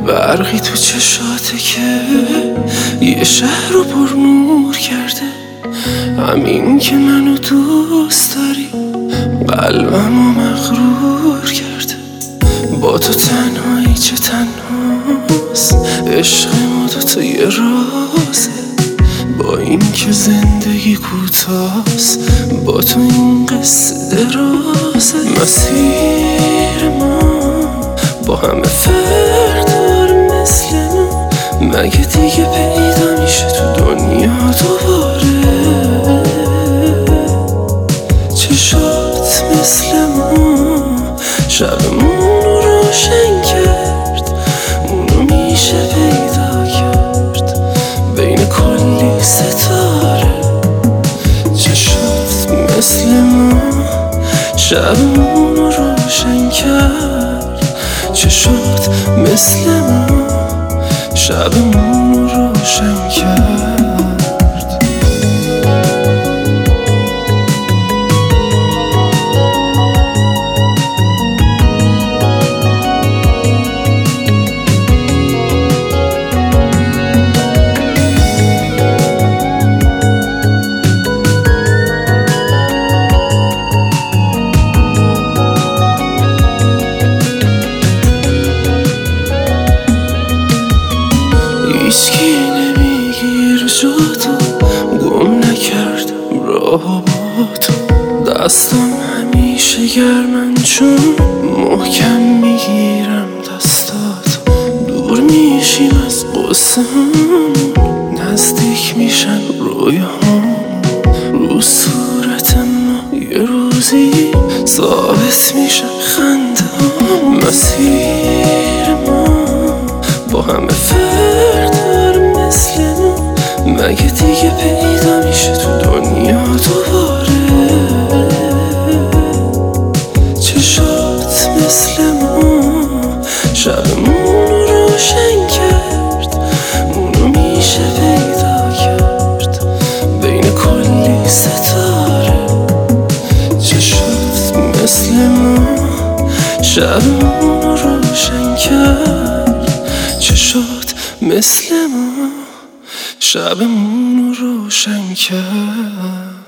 برقی تو چشاته که یه شهر رو پر نور کرده، همین که منو دوست داری قلبمو مغرور کرده. با تو تنهایی چه تنهاست، عشق ما دوتا یه رازه. با این که زندگی کوتاست، با تو این قصه درازه. مسیر ما با همه فرق داره مثل ما، مگه دیگه پیدا میشه تو دنیا دوباره؟ چشات مثل ما شبمون رو روشن کرد، اونو میشه پیدا کرد بین کلی ستاره. چشات مثل ما شبمون رو روشن کرد، چشات مثل ما شبمون رو روشن کرد. هیچکی نمیگیر جا تو، گم نکردم راه با تو. دستم همیشه گرمن چون محکم میگیرم دستاتو. دور میشیم از قصه همون، نزدیک میشن رویاهامون. رو صورت ما یه روزی ثابت میشن خنده همون. مسیر ما با همه فرق داره مثل ما، مگه دیگه پیدا میشه تو دنیا دوباره؟ چشات مثل ما شبمون رو روشن کرد، اونو میشه پیدا کرد بین کلی ستاره. چشات مثل ما شبمون رو روشن کرد، چشات مثل ما شبمون رو روشن کرد.